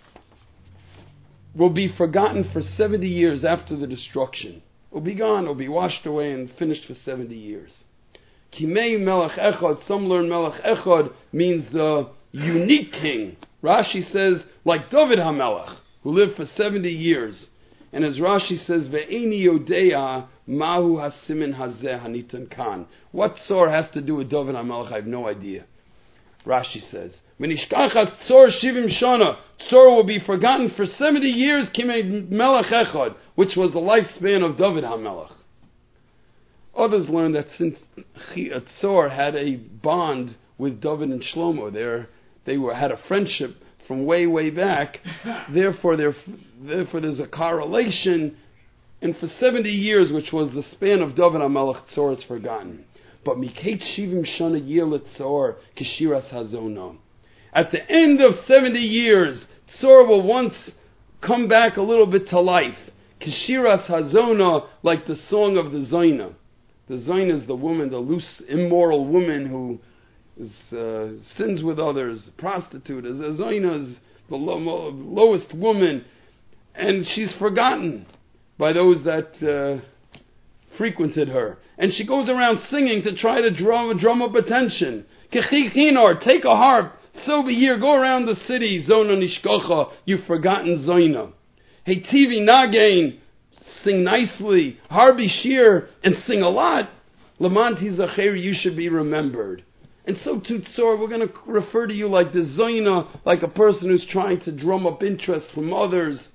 A: will be forgotten for 70 years after the destruction. It will be gone, it will be washed away and finished for 70 years. Kimei Melech Echad, some learn Melech Echad means the unique king. Rashi says, like David HaMelech, who lived for 70 years. And as Rashi says, Ve'eni Yodea Mahu Hasimin Hazeh Hanitan Kan. What Tzor has to do with David HaMelech, I have no idea. Rashi says, V'nishkachas Tzor Shivim Shana. Tzor will be forgotten for 70 years, Kimei Melech Echad, which was the lifespan of David HaMelech. Others learn that since Tzor had a bond with David and Shlomo, they had a friendship from way, way back. Therefore there's a correlation. And for 70 years, which was the span of David HaMelech, Tzor is forgotten. But Mikate Shivim Shana Yil Tzor Kishiras Hazona. At the end of 70 years, Tzor will once come back a little bit to life. Kishiras Hazona, like the song of the Zaina. The Zaina is the woman, the loose, immoral woman who sins with others, prostitute. Zaina is the lowest woman, and she's forgotten by those that frequented her. And she goes around singing to try to drum up attention. Kechichinor, take a harp, so be here, go around the city, Zona Nishkocha, you've forgotten Zaina. Hey TV Nagain, sing nicely, Harbi Shir, and sing a lot. Lamanti Zacher, you should be remembered. And so too, Tzor, we're going to refer to you like the Zaina, like a person who's trying to drum up interest from others.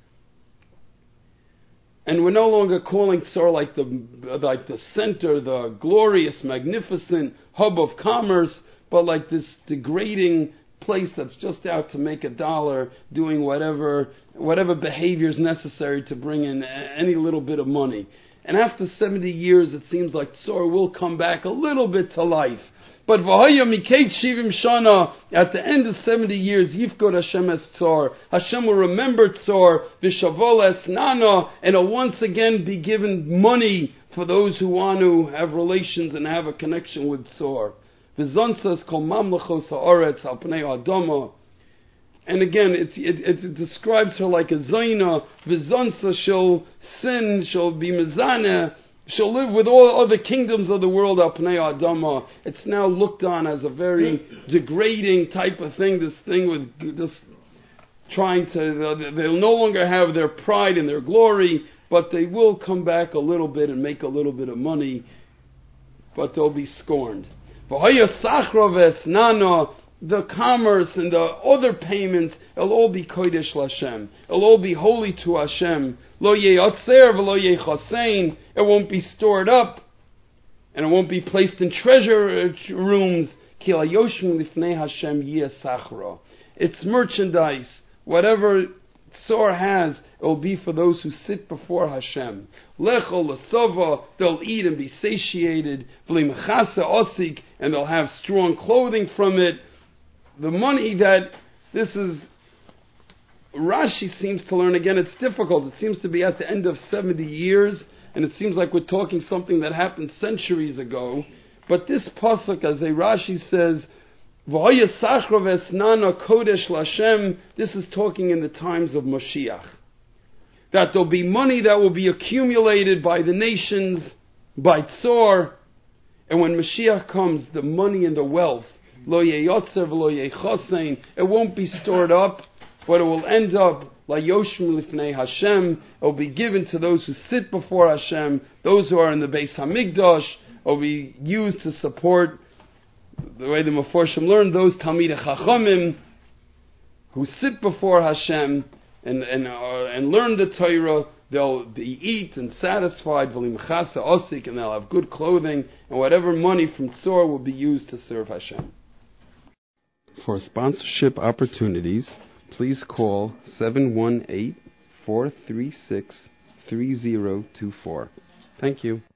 A: And we're no longer calling Tzor like the center, the glorious, magnificent hub of commerce, but like this degrading place that's just out to make $1, doing whatever behavior is necessary to bring in any little bit of money. And after 70 years, it seems like Tzor will come back a little bit to life. But V'haya Mikate Shivim Shana, at the end of 70 years, Yifkod Hashem es Tzor. Hashem will remember Tzor, V'shavol es Nana, and will once again be given money for those who want to have relations and have a connection with Tzor. V'zonsas kol mamlechos ha'aretz al pnei adama. And again, it describes her like a Zaina. V'zonsa, she'll sin, she'll be mezaneh, she'll live with all other kingdoms of the world, al pnei adama. It's now looked on as a very degrading type of thing, this thing with just trying to, they'll no longer have their pride and their glory, but they will come back a little bit and make a little bit of money, but they'll be scorned. V'haya sachra v'esnana, the commerce and the other payments, it'll all be kodesh l'Hashem. It'll all be holy to Hashem. Lo ye'atzer v'lo ye'chasein. It won't be stored up, and it won't be placed in treasure rooms. Ki yoshmu lifnei Hashem yeh sachra. It's merchandise. Whatever Tzor has, it will be for those who sit before Hashem. Lechol l'sova, they'll eat and be satiated. V'limachasa osik, and they'll have strong clothing from it. The money that this is Rashi seems to learn, again, it's difficult. It seems to be at the end of 70 years, and it seems like we're talking something that happened centuries ago. But this pasuk, as a Rashi says, kodesh lashem, this is talking in the times of Moshiach. That there'll be money that will be accumulated by the nations, by Tzor, and when Mashiach comes, the money and the wealth, lo yeyotzer v'lo yechosein, it won't be stored up, but it will end up like Yoshim Lifnei Hashem. It will be given to those who sit before Hashem, those who are in the Beis Hamikdash. It will be used to support, the way the Meforshim learned, those Talmidei Chachamim who sit before Hashem and learn the Torah. They'll be eat and satisfied, and they'll have good clothing, and whatever money from Tzor will be used to serve Hashem. For sponsorship opportunities, please call 718-436-3024. Thank you.